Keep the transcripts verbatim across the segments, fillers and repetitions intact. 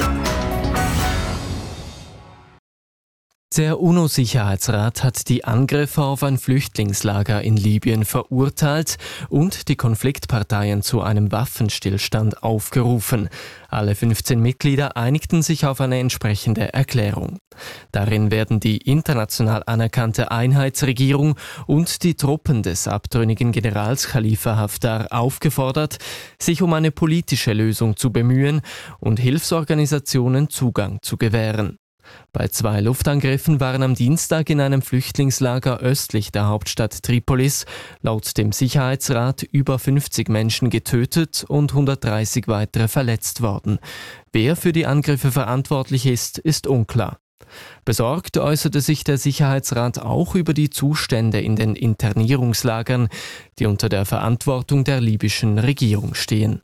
Der UNO-Sicherheitsrat hat die Angriffe auf ein Flüchtlingslager in Libyen verurteilt und die Konfliktparteien zu einem Waffenstillstand aufgerufen. Alle fünfzehn Mitglieder einigten sich auf eine entsprechende Erklärung. Darin werden die international anerkannte Einheitsregierung und die Truppen des abtrünnigen Generals Khalifa Haftar aufgefordert, sich um eine politische Lösung zu bemühen und Hilfsorganisationen Zugang zu gewähren. Bei zwei Luftangriffen waren am Dienstag in einem Flüchtlingslager östlich der Hauptstadt Tripolis laut dem Sicherheitsrat über fünfzig Menschen getötet und hundertdreißig weitere verletzt worden. Wer für die Angriffe verantwortlich ist, ist unklar. Besorgt äußerte sich der Sicherheitsrat auch über die Zustände in den Internierungslagern, die unter der Verantwortung der libyschen Regierung stehen.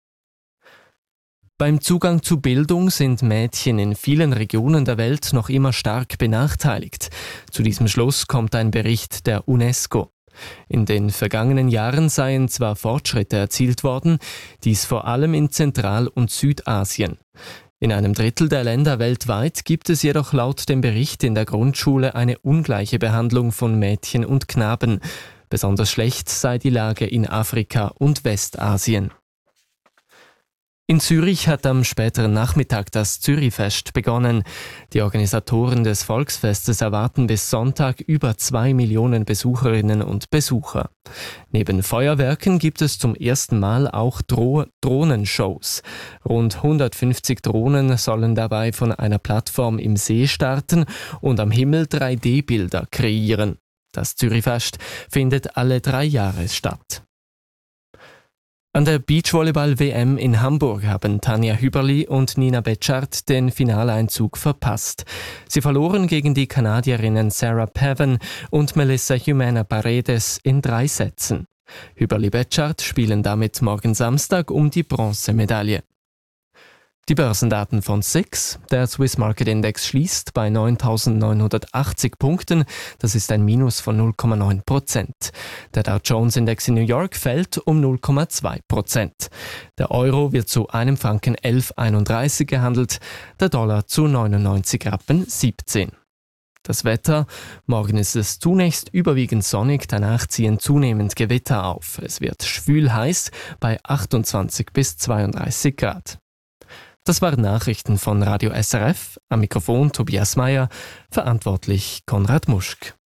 Beim Zugang zu Bildung sind Mädchen in vielen Regionen der Welt noch immer stark benachteiligt. Zu diesem Schluss kommt ein Bericht der UNESCO. In den vergangenen Jahren seien zwar Fortschritte erzielt worden, dies vor allem in Zentral- und Südasien. In einem Drittel der Länder weltweit gibt es jedoch laut dem Bericht in der Grundschule eine ungleiche Behandlung von Mädchen und Knaben. Besonders schlecht sei die Lage in Afrika und Westasien. In Zürich hat am späteren Nachmittag das Zürichfest begonnen. Die Organisatoren des Volksfestes erwarten bis Sonntag über zwei Millionen Besucherinnen und Besucher. Neben Feuerwerken gibt es zum ersten Mal auch Dro- Drohnenshows. Rund hundertfünfzig Drohnen sollen dabei von einer Plattform im See starten und am Himmel drei D Bilder kreieren. Das Zürichfest findet alle drei Jahre statt. An der Beachvolleyball-W M in Hamburg haben Tanja Hüberli und Nina Betschart den Finaleinzug verpasst. Sie verloren gegen die Kanadierinnen Sarah Pavan und Melissa Jumena Paredes in drei Sätzen. Hüberli-Betschart spielen damit morgen Samstag um die Bronzemedaille. Die Börsendaten von S I X. Der Swiss Market Index schließt bei neuntausendneunhundertachtzig Punkten. Das ist ein Minus von null Komma neun Prozent. Der Dow Jones Index in New York fällt um null Komma zwei Prozent. Der Euro wird zu einem Franken elf Komma einunddreißig gehandelt, der Dollar zu neunundneunzig Rappen siebzehn. Das Wetter: Morgen ist es zunächst überwiegend sonnig, danach ziehen zunehmend Gewitter auf. Es wird schwül heiß bei achtundzwanzig bis zweiunddreißig Grad. Das waren Nachrichten von Radio S R F. Am Mikrofon Tobias Meyer, verantwortlich Konrad Muschk.